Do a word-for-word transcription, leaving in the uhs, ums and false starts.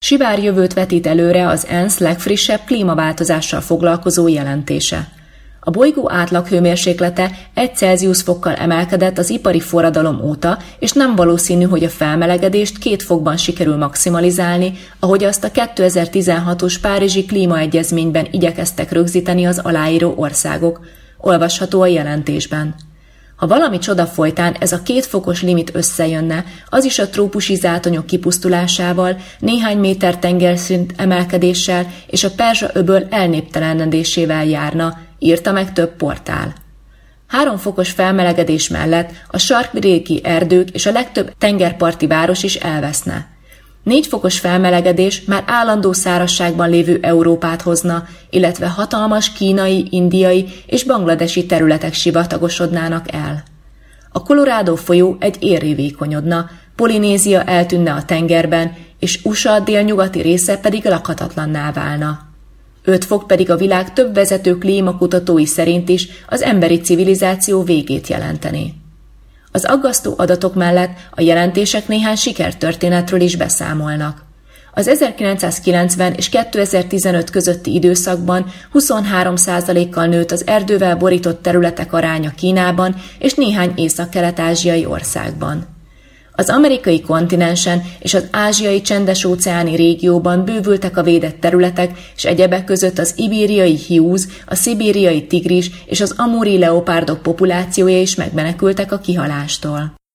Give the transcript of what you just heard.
Sivárjövőt vetít előre az ENSZ legfrissebb klímaváltozással foglalkozó jelentése. A bolygó átlaghőmérséklete egy Celsius fokkal emelkedett az ipari forradalom óta, és nem valószínű, hogy a felmelegedést két fokban sikerül maximalizálni, ahogy azt a kétezer-tizenhatos Párizsi klímaegyezményben igyekeztek rögzíteni az aláíró országok. Olvasható a jelentésben. Ha valami csoda folytán ez a két fokos limit összejönne, az is a trópusi zátonyok kipusztulásával, néhány méter tengerszint emelkedéssel és a Perzsa-öböl elnéptelenedésével járna, írta meg több portál. Három fokos felmelegedés mellett a sarkvidéki erdők és a legtöbb tengerparti város is elveszne. Négy fokos felmelegedés már állandó szárazságban lévő Európát hozna, illetve hatalmas kínai, indiai és bangladesi területek sivatagosodnának el. A Colorado folyó egy érré vékonyodna, Polinézia eltűnne a tengerben, és u es á délnyugati része pedig lakhatatlanná válna. öt fok pedig a világ több vezető klímakutatói szerint is az emberi civilizáció végét jelenteni. Az aggasztó adatok mellett a jelentések néhány sikertörténetről is beszámolnak. Az ezerkilencszázkilencven és kétezer-tizenöt közötti időszakban huszonhárom százalékkal nőtt az erdővel borított területek aránya Kínában és néhány észak-kelet-ázsiai országban. Az amerikai kontinensen és az ázsiai csendes-óceáni régióban bővültek a védett területek, és egyebek között az ibériai hiúz, a szibériai tigris és az amúri leopárdok populációja is megmenekültek a kihalástól.